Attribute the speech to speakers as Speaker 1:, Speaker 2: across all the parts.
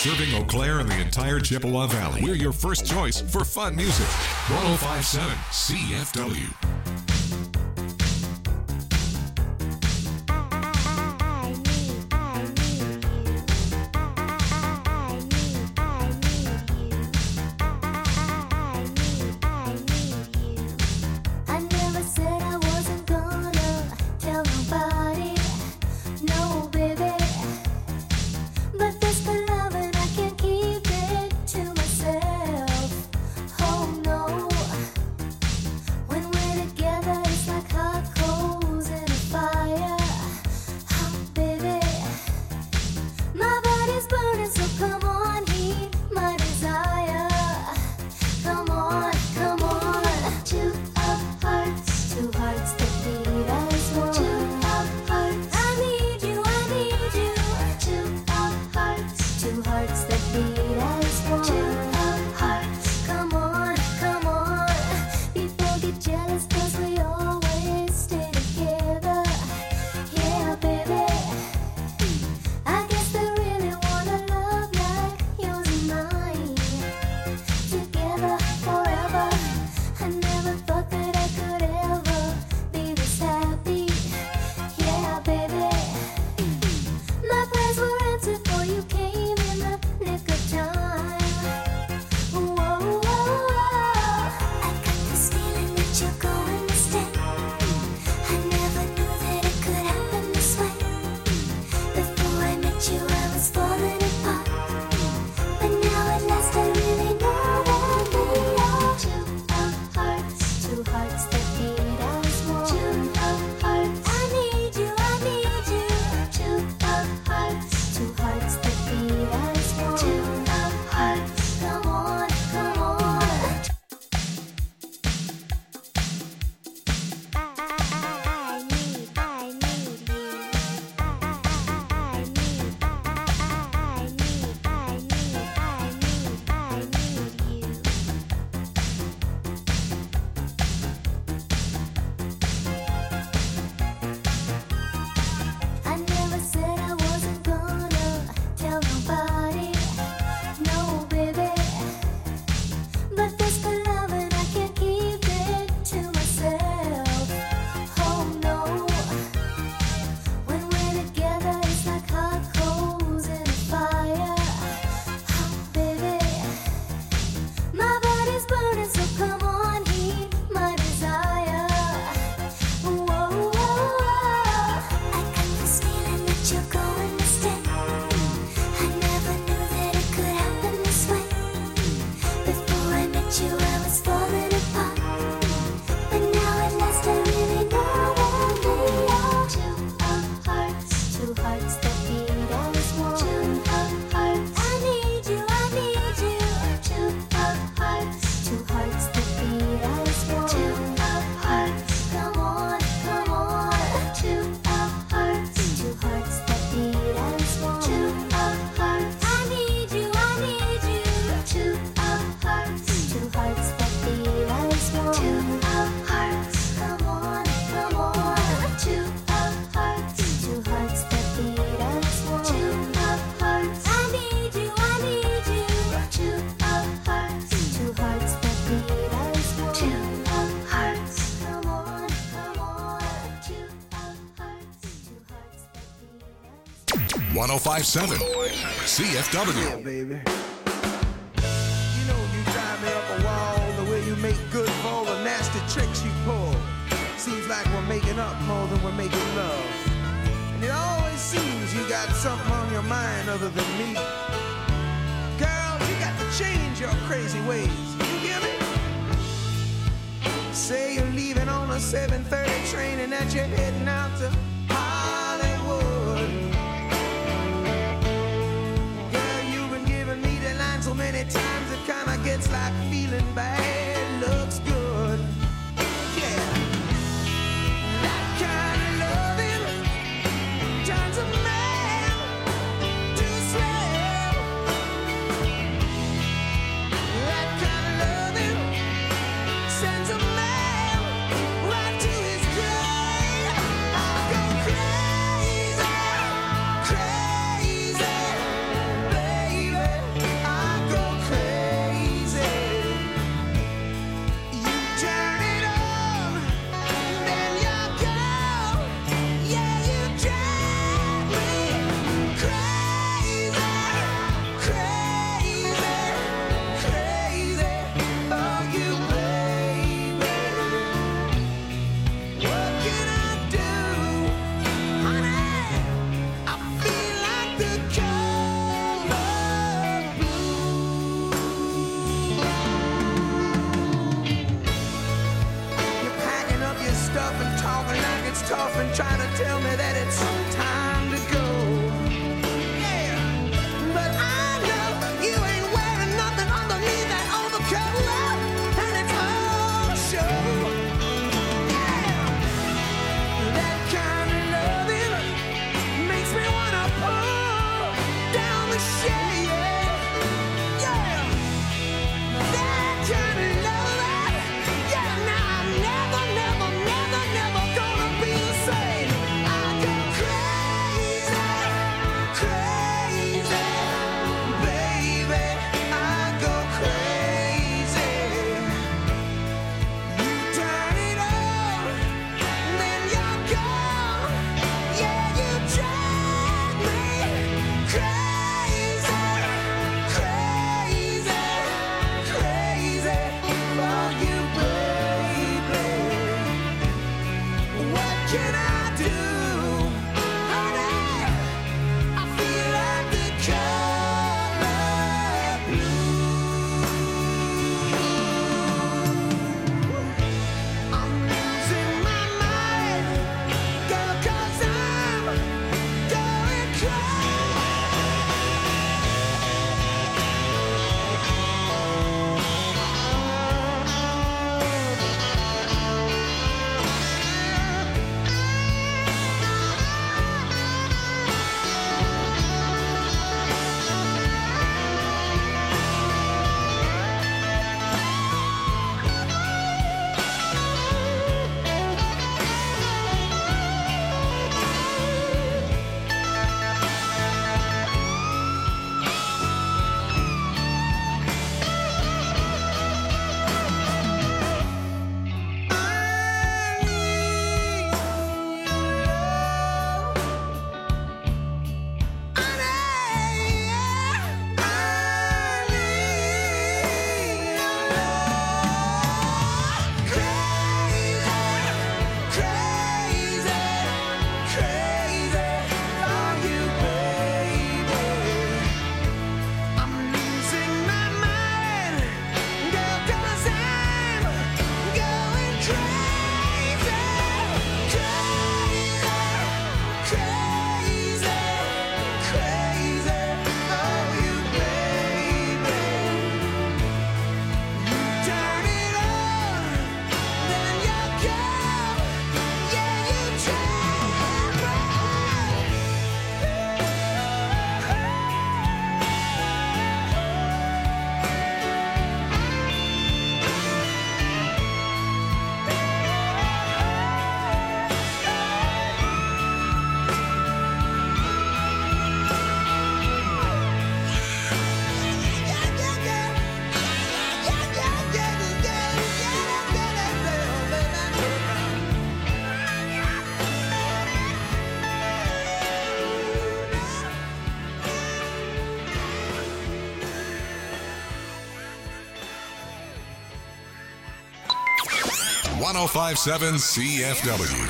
Speaker 1: Serving Eau Claire and the entire Chippewa Valley. We're your first choice for fun music. 1057 CFW. .1057 CFW.
Speaker 2: Yeah, baby. You know you drive me up a wall, the way you make good for all the nasty tricks you pull. Seems like we're making up more than we're making love. And it always seems you got something on your mind other than me. Girl, you got to change your crazy ways. You hear me? Say you're leaving on a 7:30 train and that you're heading out to Hollywood. Girl, you've been giving me the line so many times it kinda gets like feeling bad looks good. Yeah, that kind of loving turns a man to a slave. That kind of loving sends a man right to his grave. I'll go tell me that it's time to go. Yeah, but I know you ain't wearing nothing underneath that overcoat, and it's all show. Yeah, that kind of loving makes me wanna pull down the shade. Yeah, that kind of loving. Yeah, now I'm never, never, never, never gonna be the same. I go crazy, crazy, baby. I go crazy. You turn it on, then you're gone. Yeah, you drive me crazy, crazy, crazy for you, baby. What can I do, honey? I feel like the color blue. I'm losing my mind, girl, 'cause I'm going crazy.
Speaker 1: .1057 CFW.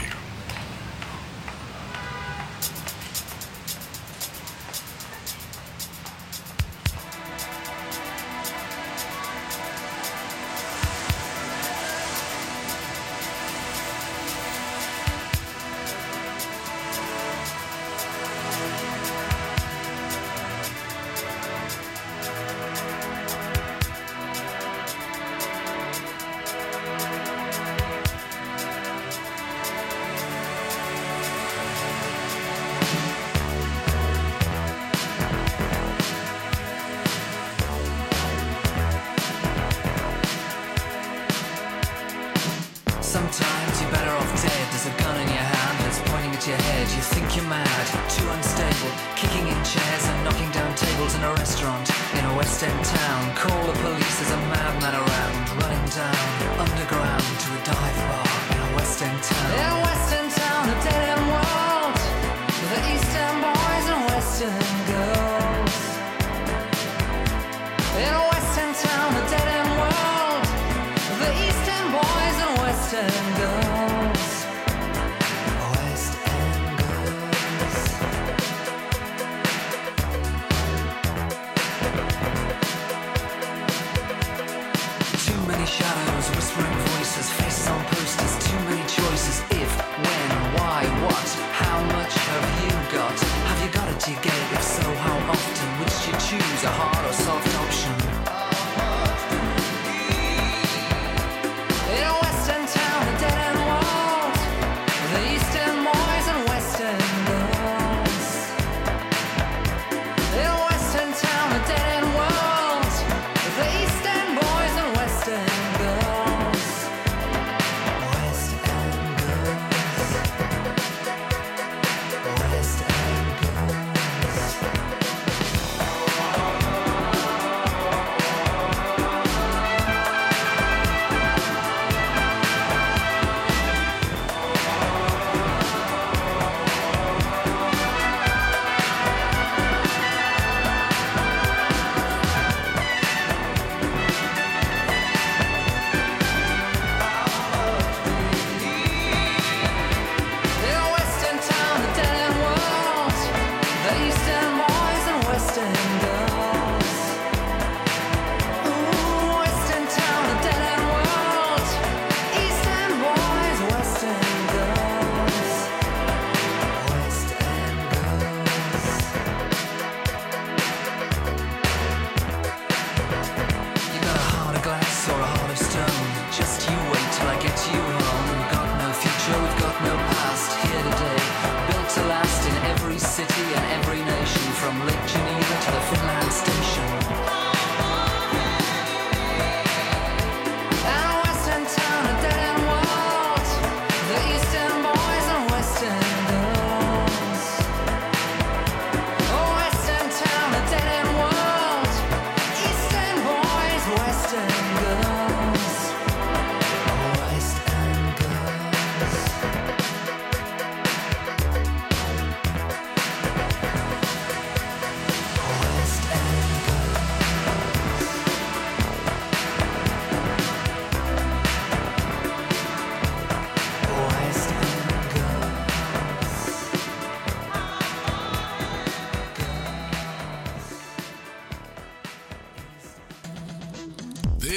Speaker 3: Sometimes you're better off dead. There's a gun in your hand that's pointing at your head. You think you're mad, too unstable, kicking in chairs and knocking down tables in a restaurant in a West End town. Call the police, there's a madman around, running down underground to a dive bar in a West End town. In a West End town, a dead end world, the East End boys and West End girls. In a West End town, a dead end world, the East End boys and West End girls. West End girls. Too many shadows, whispering voices, faces on posters, too many choices. If, when,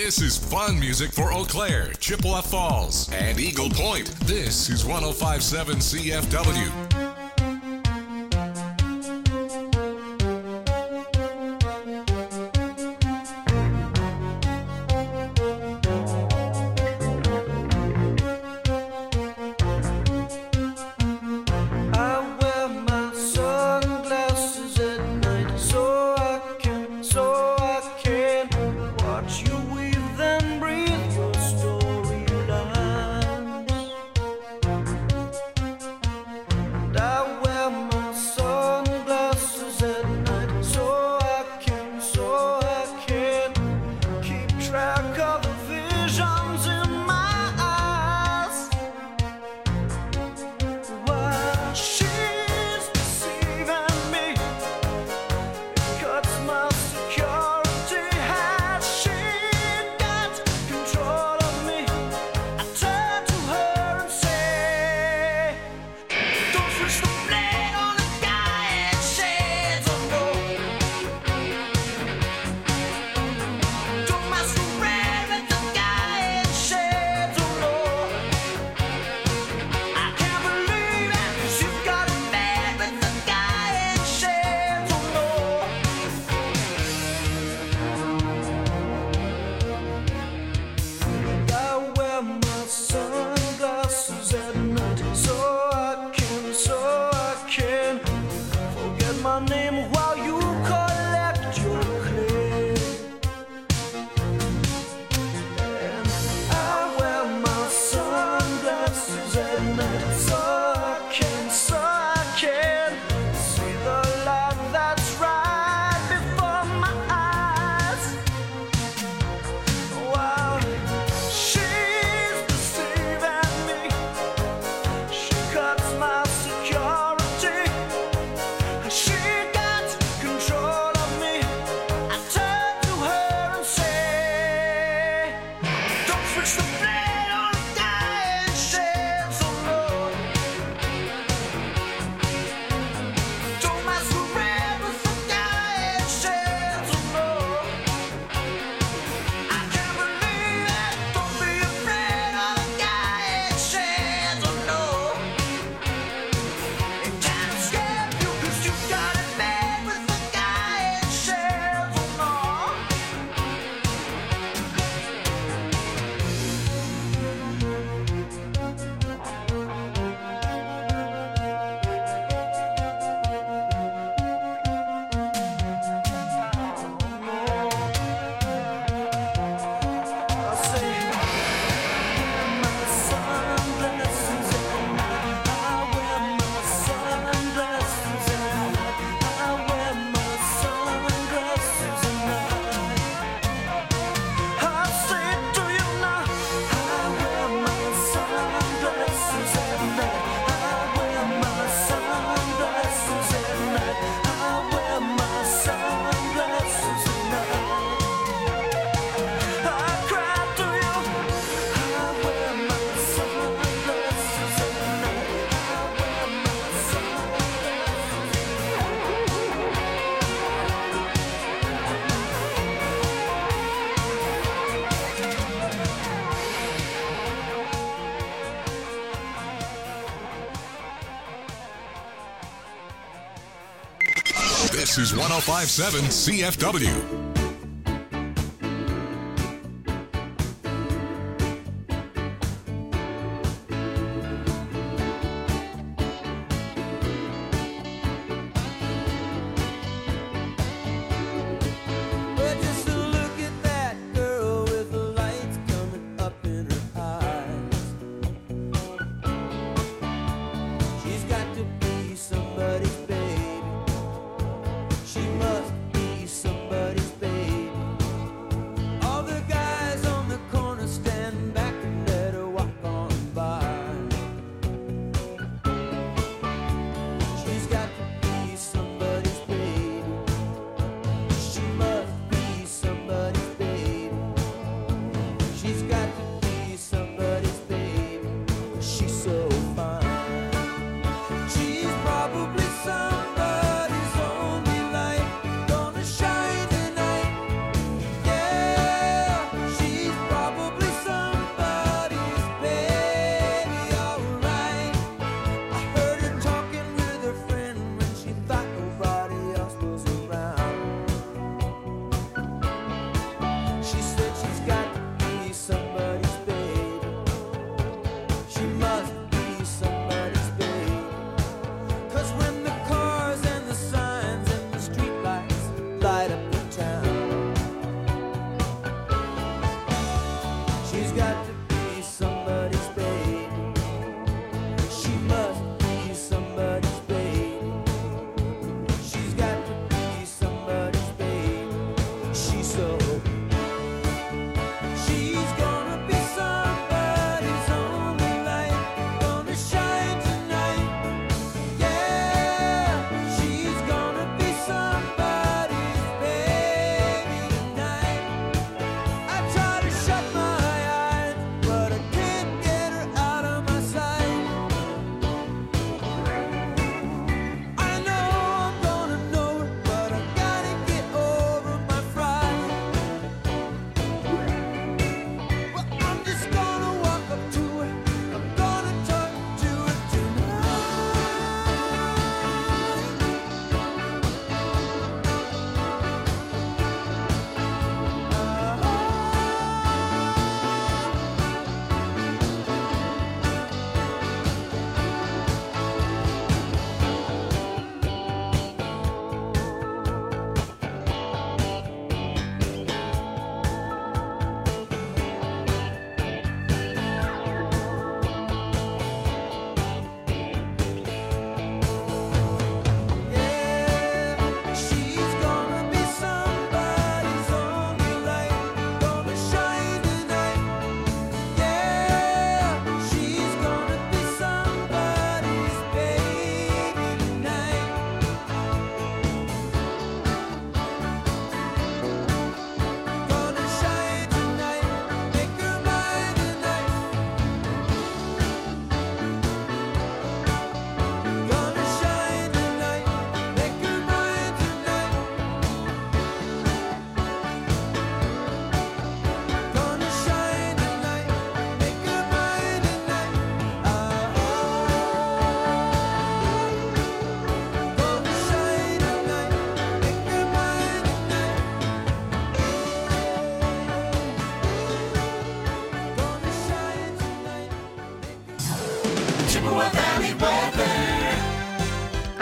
Speaker 1: This is fun music for Eau Claire, Chippewa Falls, and Eagle Point. This is 105.7 CFW. This is 105.7 CFW.
Speaker 4: Somebody's baby. She must be somebody's baby.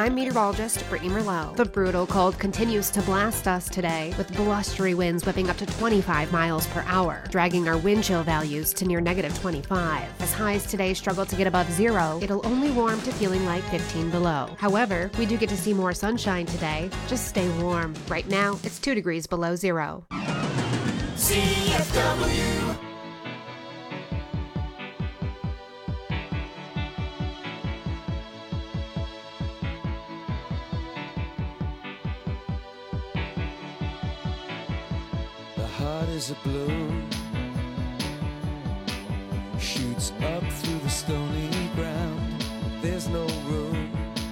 Speaker 4: I'm meteorologist Brittany Merlot. The brutal cold continues to blast us today, with blustery winds whipping up to 25 miles per hour, dragging our wind chill values to near negative 25. As highs today struggle to get above zero, it'll only warm to feeling like 15 below. However, we do get to see more sunshine today. Just stay warm. Right now, it's 2 degrees below zero.
Speaker 5: CFW.
Speaker 2: The heart is a balloon, shoots up through the stony ground. There's no room,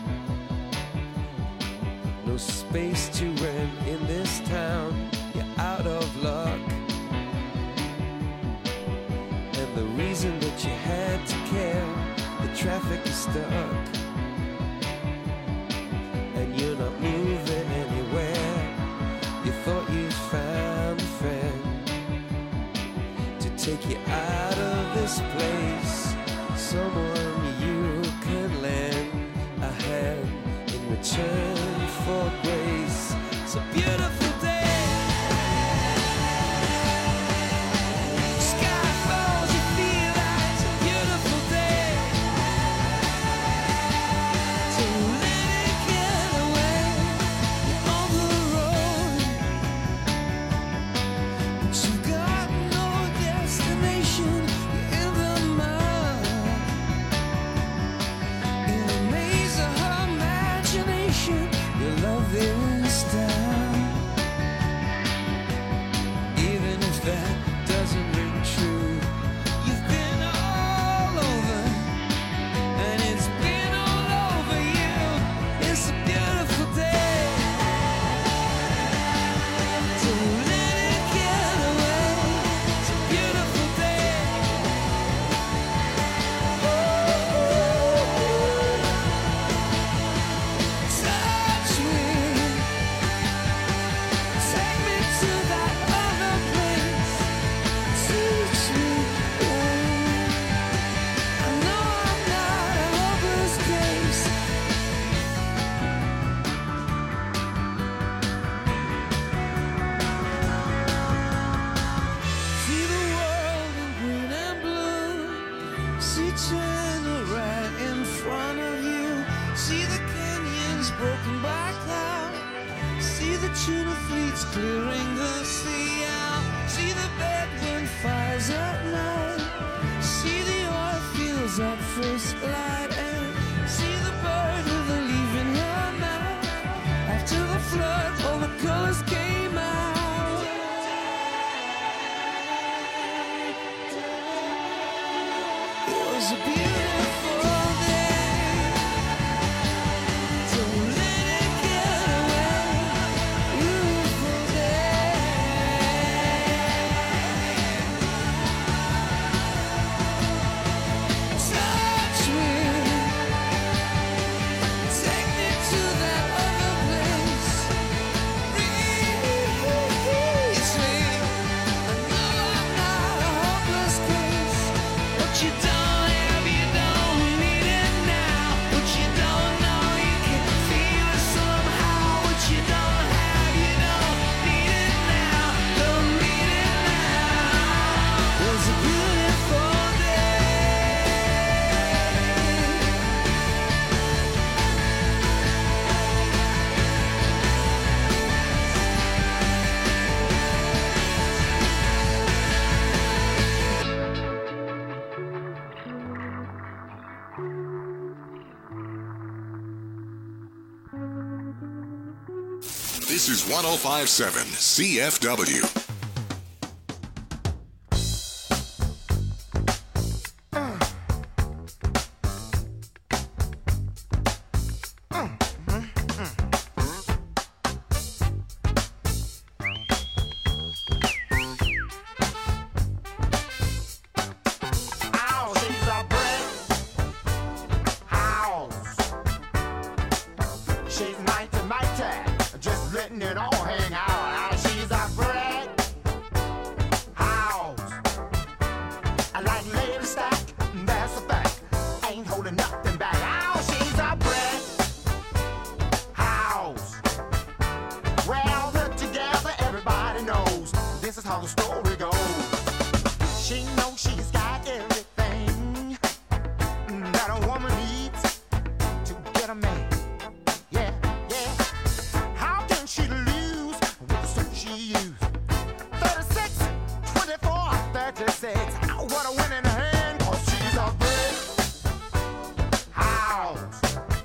Speaker 2: no space to rent in this town. You're out of luck, and the reason that you had to care, the traffic is stuck, and you're not moving anywhere. You thought you'd found a friend to take you out of this place, someone you can lend a hand in return for grace. It's a beautiful day. Sky falls, you feel like it's a beautiful day. So let it get away. You're on the road, but you've got no destination. You're in the mud, in a maze of her imagination. Your love is down, even if that doesn't ring true. You've been all over, and it's been all over you. It's a beautiful day. So let it get away. It's a beautiful day. Touch me, take me to that other place. Teach me, I know I'm not a hopeless case. See the world in green and blue. See China right in front of you. See the canyons broken by cloud. See the tuna fleets clearing the sea out. See the bedroom fires at night. See the oil fields at first light. And see the bird with a leaf in her mouth. After the flood, all the colors came out. It was a beautiful day. Don't let it get away. Beautiful day. Touch me, take me to that other place. Reach me. I know I'm not a hopeless case. What you don't have, you don't need it now. What you don't know, you can feel it somehow. What you don't have, you don't need it now. Don't need it now. It was a beautiful day.
Speaker 1: This is 1057 CFW.
Speaker 5: Ow, she's a brick house. She's 90, just letting it all hang out. Ow, she's a brick how the story goes. She knows she's got everything that a woman needs to get a man. Yeah, yeah. How can she lose with the suit she used? 36, 24, 36. What a winning hand, 'cause she's a brick house.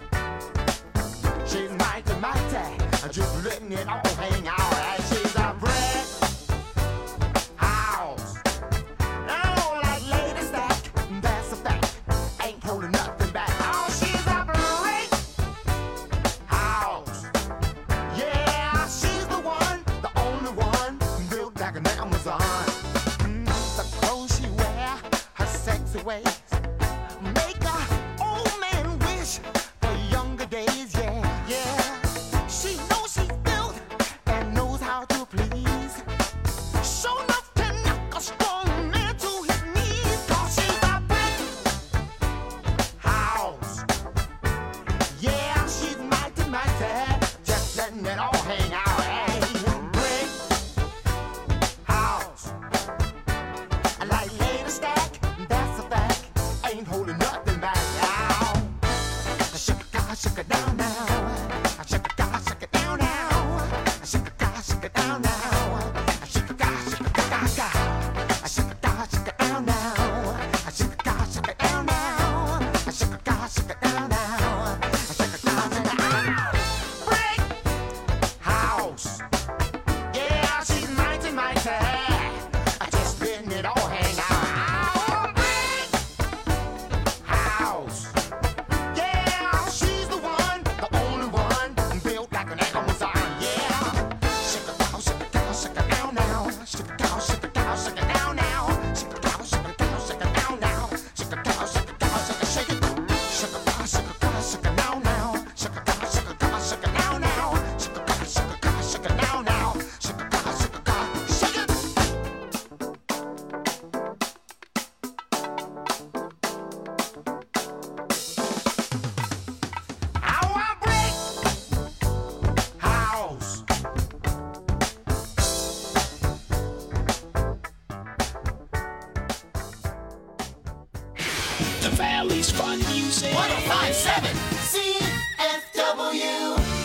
Speaker 5: She's mighty, mighty, just letting it all hang out. She's a brick house. Oh, like Lady Stack, that's a fact. Ain't holding nothing back. Oh, she's a brick house. Yeah, she's the one, the only one, built like an Amazon. The clothes she wear, her sexy ways, make a old man wish for younger days. Yeah, yeah. She knows she's built and knows how to please. Show enough to knock a strong man to his knees. 'Cause she's a brick house. Yeah, she's mighty, mighty, just letting it all hang out. Hey, brick house. Like Lady Stack, that's a fact. Ain't holding nothing back. Now, shake it down now. Shake it down now. Shake it down now. Shake it down now. Shake it down now. Shake it down now. Shake it down now. Brick house. Yeah, she's mighty, mighty. Just letting it all hang out. Brick house. Yeah, she's the one, the only one, built like an Amazon. Yeah. Shake it down now. Shake it down now. Shake it down now. Shake it down now. Shake it now. Shake it now. Shake it now now. Shake it now now. Shake it now now. Shake it now now. Shake it now now. Shake it. Our brick house.
Speaker 6: The Valley's Fun Music.
Speaker 5: 1057 CFW.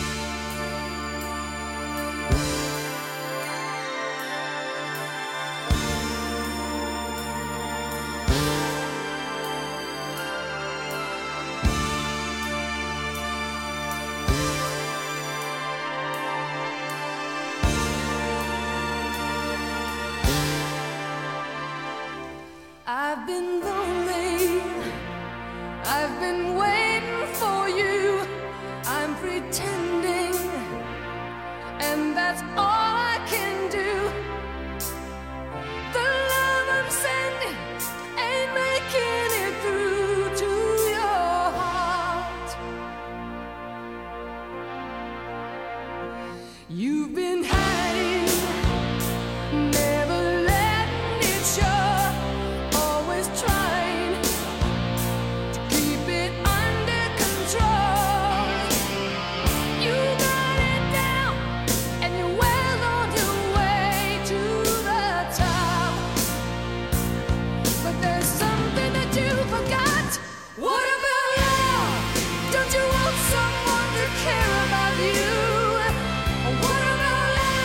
Speaker 7: I've been lonely. I've been waiting for you. I'm pretending, and that's all I can do. The love I'm sending ain't making it through to your heart. You've been hiding, never letting it show. Always trying to keep it under control. You got it down, and you're well on your way to the top. But there's something that you forgot. What about love? Don't you want someone to care about you? What about love?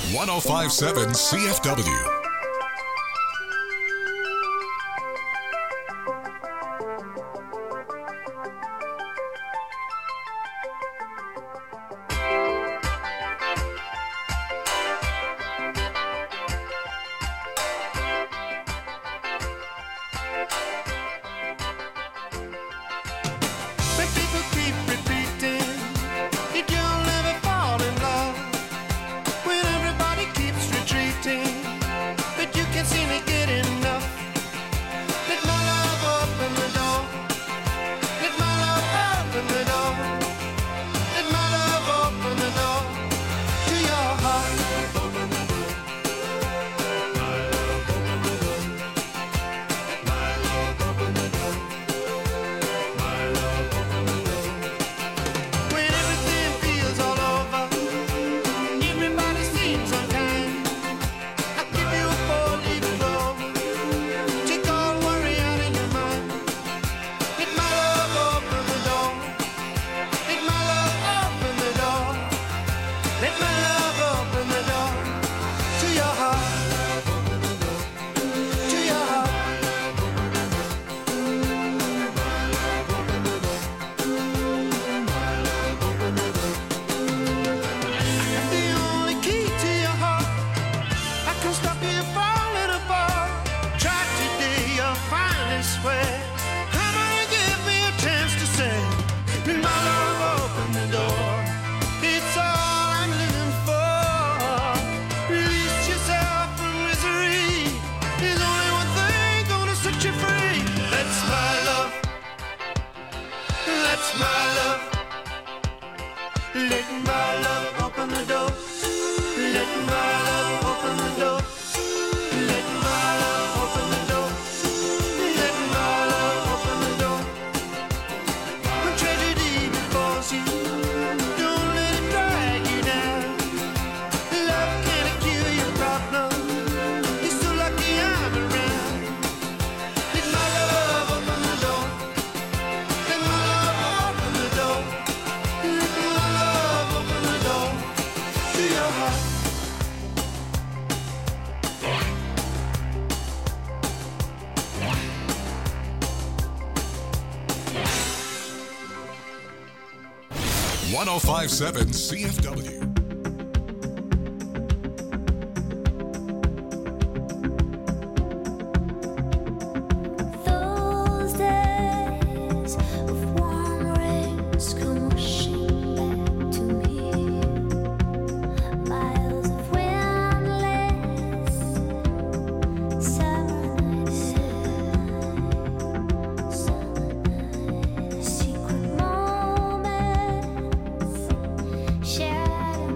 Speaker 1: 1057 CFW. .1057 CFW.
Speaker 8: Shared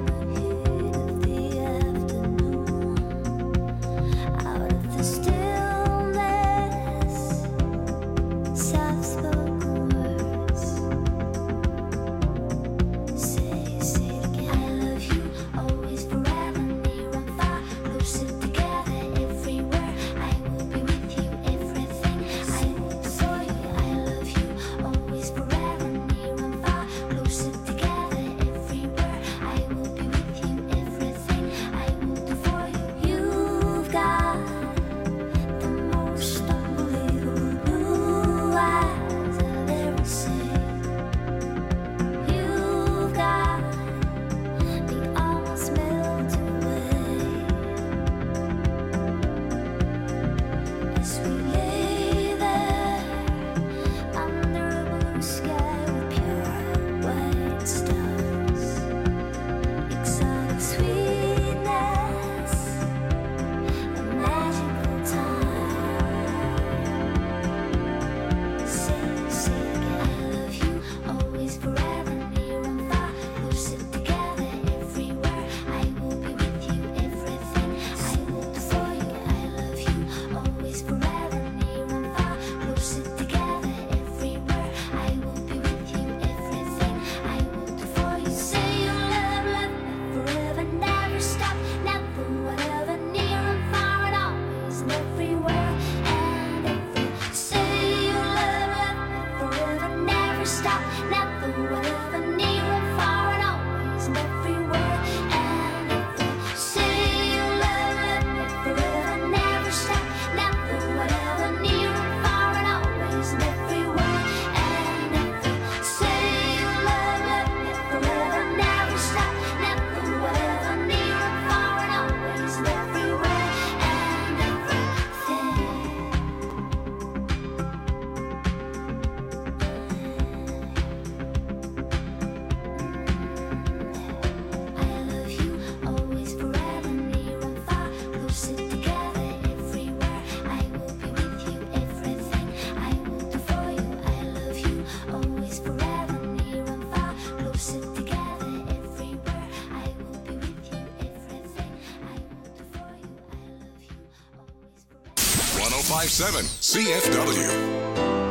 Speaker 1: 1057 CFW.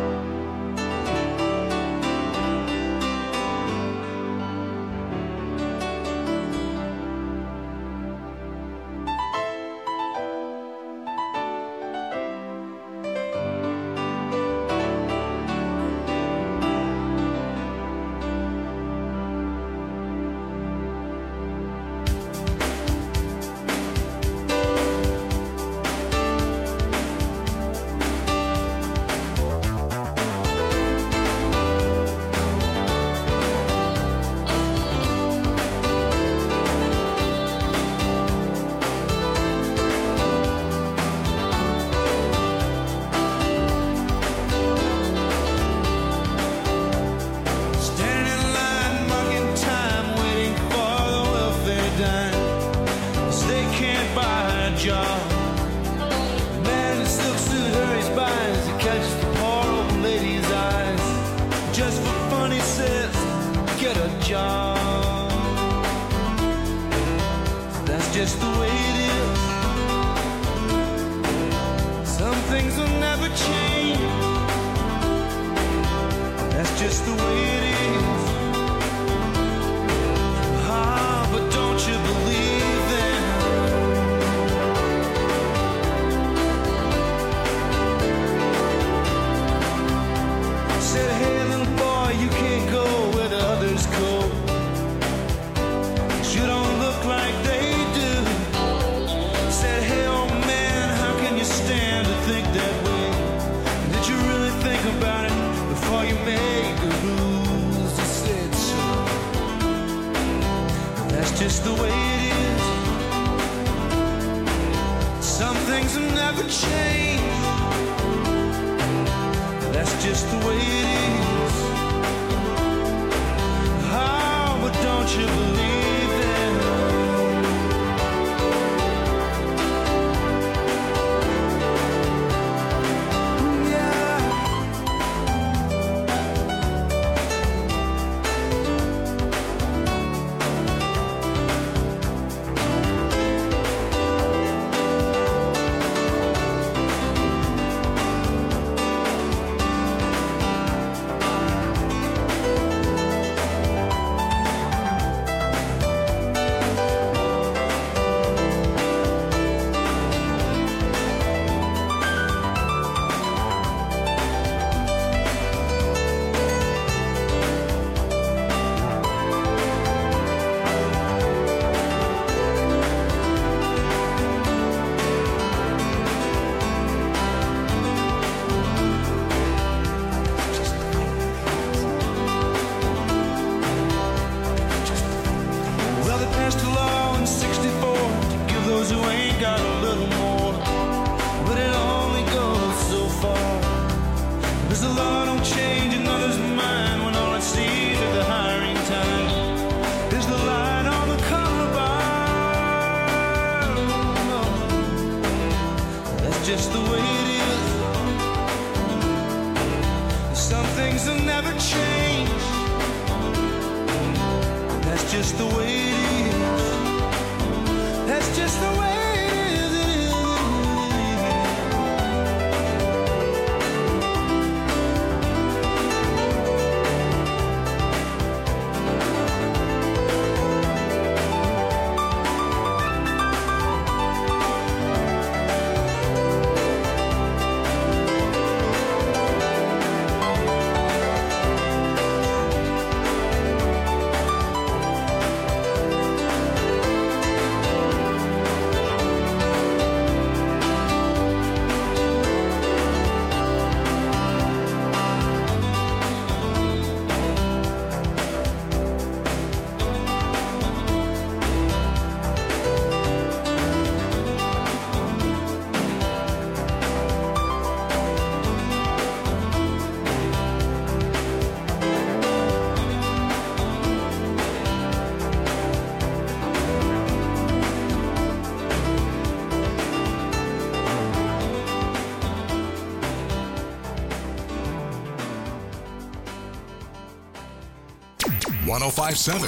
Speaker 1: #1057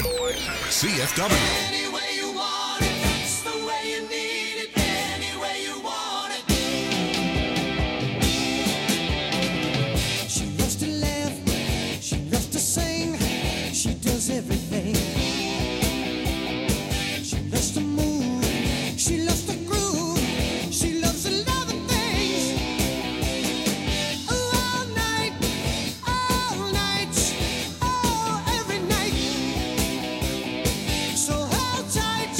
Speaker 1: CFW.
Speaker 8: loses everything. She loves to move, she loves to groove, she loves to love and things. All night, oh, every night. So hold tight,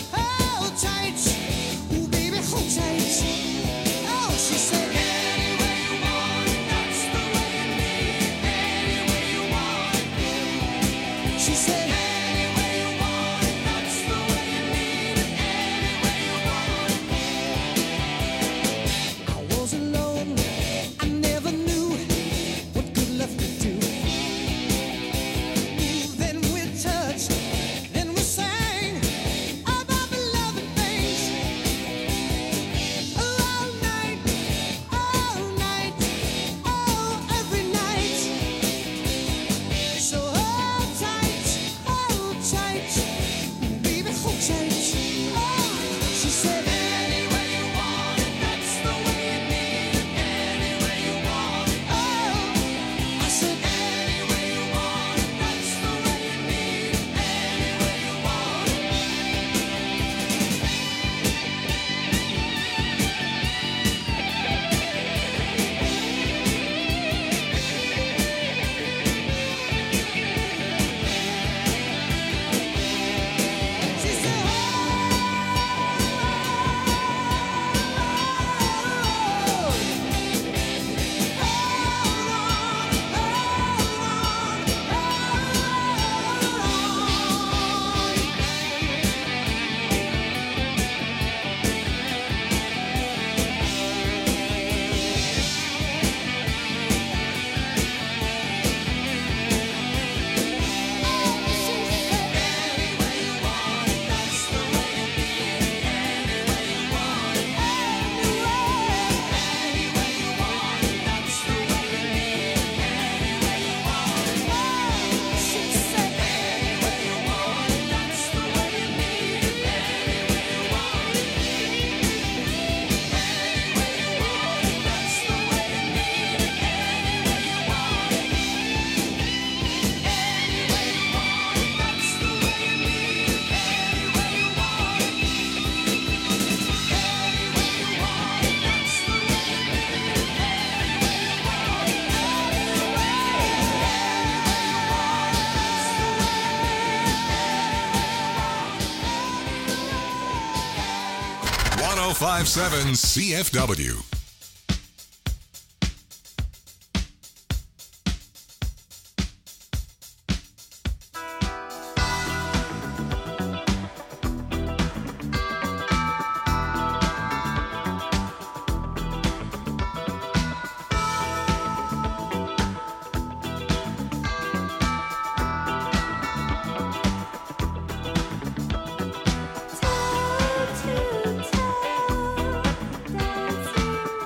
Speaker 8: ooh baby, hold tight. Oh, she said, any way you want it, that's the way you need it. Any way you want it. She said, any way you want it, that's the way you need it. Any way you want it. I was alone, I never knew what good love could do. Then we touched, then we sang about the love and things. All night, oh, every night. So hold tight, baby, hold tight. Oh, she said, any way you want it, that's the way you need it. Any way you want it. Oh, I said, any way you want it, that's the way you need it. Any way you want it. She said,
Speaker 1: .1057 CFW.
Speaker 7: Toe to toe, dancing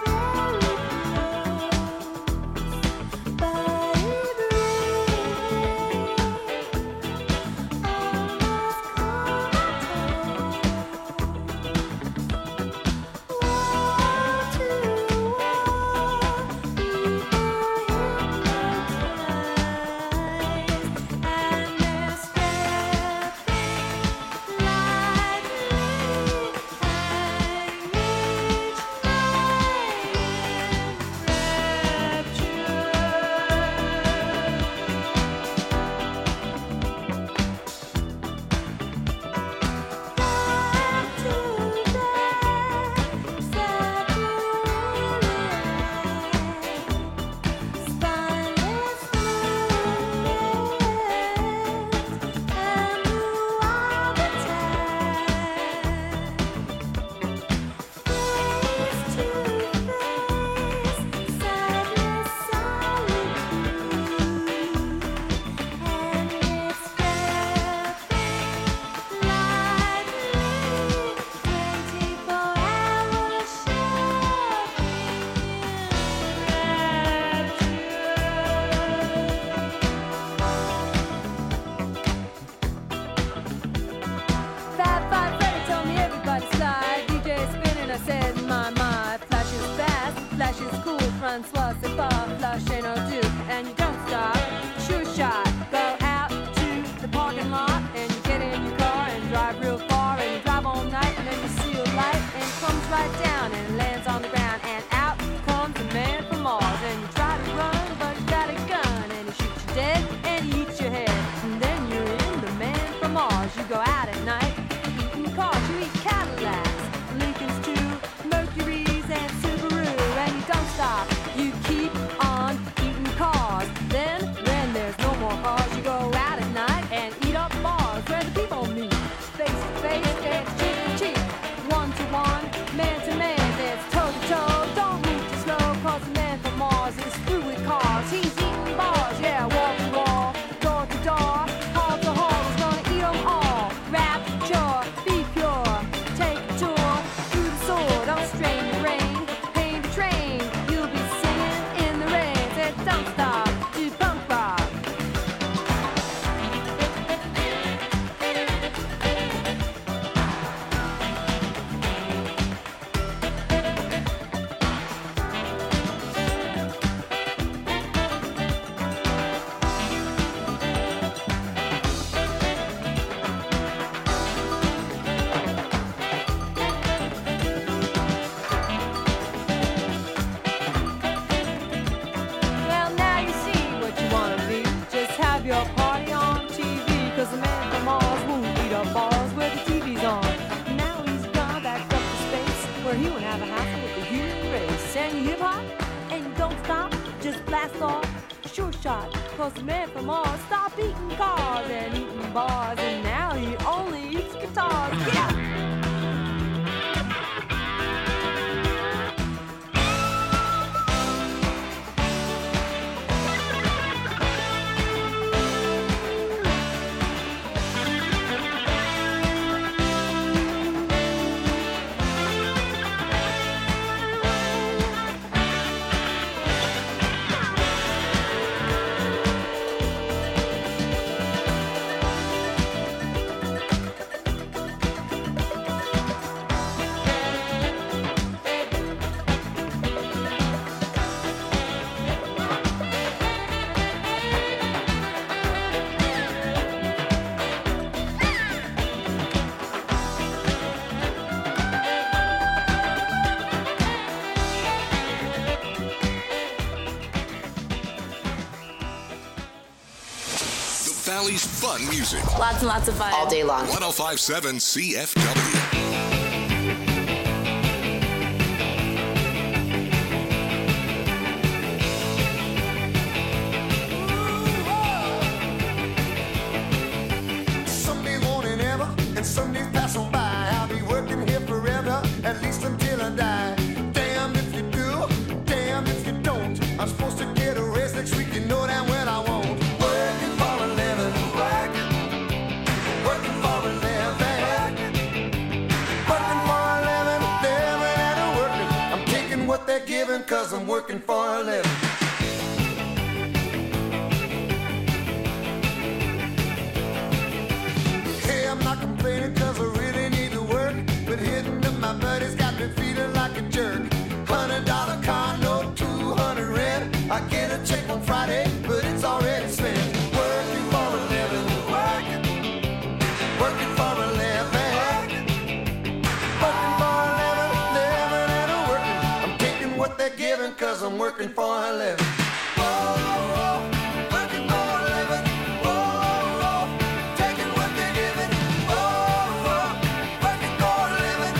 Speaker 7: a party on TV, 'cause the man from Mars won't eat up bars where the TV's on. Now he's gone back up to space, where he won't have a hassle with the human race. And you hip hop, and you don't stop, just blast off, sure shot. 'Cause the man from Mars stopped eating cars and eating bars, and now he only eats guitars. Yeah!
Speaker 1: Valley's fun music.
Speaker 9: Lots and lots of fun. All day long.
Speaker 1: 105.7 CFW.
Speaker 5: Someday morning ever, and Sundays pass on by. I'll be working here forever, at least until I die. Damn if you do, damn if you don't. I'm supposed to get a raise next week, you know damn well I won't. Working for a living, working for a living, working for a living, living and a working. I'm taking what they're giving, 'cause I'm working for a living. Hey, I'm not complaining 'cause I really need to work, but hitting up my buddies got me feeling like a jerk. $100 car note, 200 rent. I get a check on Friday, but it's already spent. Working for a living, working for a living, working for a living, living and a working. I'm taking what they're giving, 'cause I'm working for a living. Working for a living, taking what they're giving. Working for a living,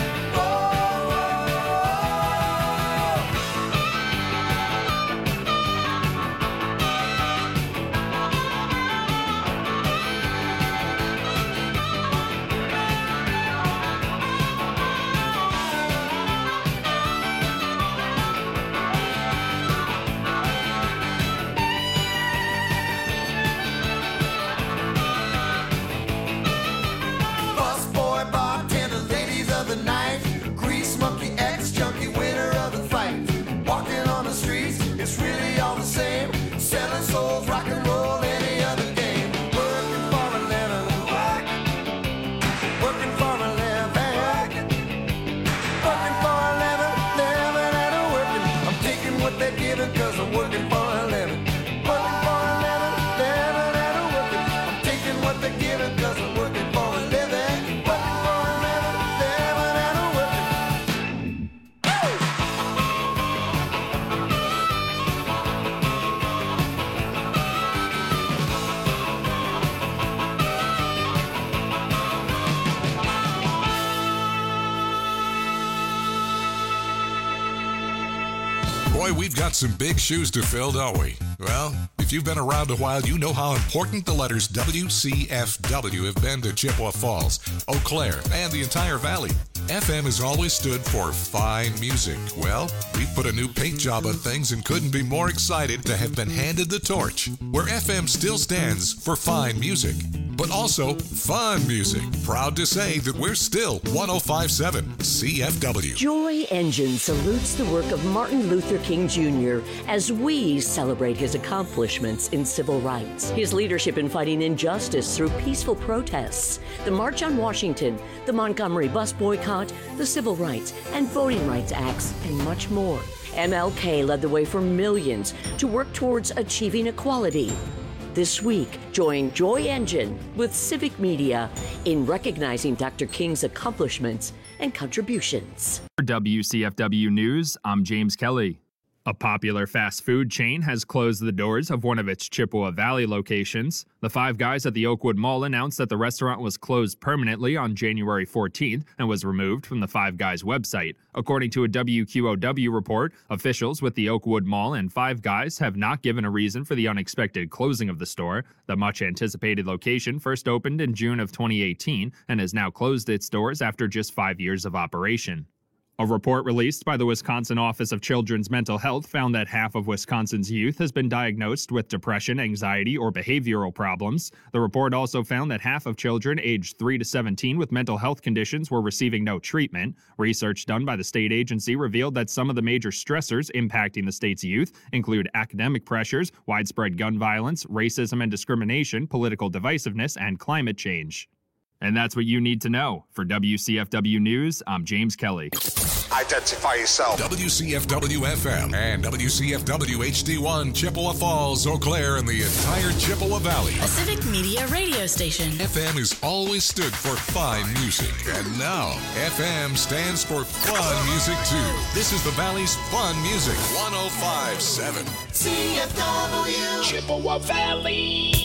Speaker 5: busboy, bartender, ladies of the night, grease monkey, ex-junkie, winner of the fight. Walking on the streets, it's really all the same. Selling souls, rock and roll, any other game. Working for a living, working for a living, working for a living, living and a working. I'm taking what they're giving, 'cause I'm working for a living. Working for a living, living and a working. I'm taking what they're giving, 'cause I'm working for a living. Working for a living, living and a working.
Speaker 1: Boy, we've got some big shoes to fill, don't we? Well, if you've been around a while, you know how important the letters WCFW have been to Chippewa Falls, Eau Claire, and the entire valley. FM has always stood for fine music. Well, we put a new paint job on things and couldn't be more excited to have been handed the torch, where FM still stands for fine music, but also fun music. Proud to say that we're still 105.7 CFW.
Speaker 10: Joy Engine salutes the work of Martin Luther King Jr. as we celebrate his accomplishments in civil rights, his leadership in fighting injustice through peaceful protests, the March on Washington, the Montgomery bus boycott, the Civil Rights and Voting Rights Acts, and much more. MLK led the way for millions to work towards achieving equality. This week, join Joy Engine with Civic Media in recognizing Dr. King's accomplishments and contributions.
Speaker 11: For WCFW News, I'm James Kelly. A popular fast food chain has closed the doors of one of its Chippewa Valley locations. The Five Guys at the Oakwood Mall announced that the restaurant was closed permanently on January 14th and was removed from the Five Guys website. According to a WQOW report, officials with the Oakwood Mall and Five Guys have not given a reason for the unexpected closing of the store. The much-anticipated location first opened in June of 2018 and has now closed its doors after just 5 years of operation. A report released by the Wisconsin Office of Children's Mental Health found that half of Wisconsin's youth has been diagnosed with depression, anxiety, or behavioral problems. The report also found that half of children aged 3 to 17 with mental health conditions were receiving no treatment. Research done by the state agency revealed that some of the major stressors impacting the state's youth include academic pressures, widespread gun violence, racism and discrimination, political divisiveness, and climate change. And that's what you need to know. For WCFW News, I'm James Kelly.
Speaker 1: Identify yourself. WCFW-FM and WCFW-HD1, Chippewa Falls, Eau Claire, and the entire Chippewa Valley.
Speaker 12: A civic media radio station.
Speaker 1: FM has always stood for fine music. And now, FM stands for fun music, too. This is the Valley's fun music. 105.7.
Speaker 8: CFW.
Speaker 6: Chippewa Valley.